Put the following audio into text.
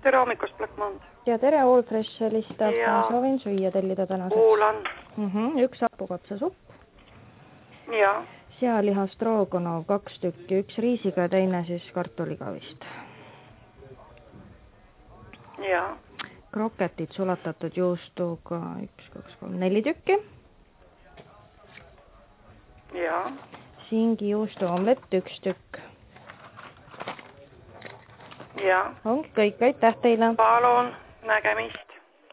tere hommikust, Black Mond. Ja tere, All Fresh helistab. Ma soovin süüa tellida tänaseks. Kuulan. Üks hapukapsasupp. Ja. Sealiha stroogonov 2 tükki, üks riisiga ja teine siis kartuliga vist. Ja. Kroketid sulatatud juustuga 1, 2, 3, 4 tükki. Ja. Singi juustu omlett 1 tükk. Ja. Ongi kõik, aitäh teile. Palun, nägemist.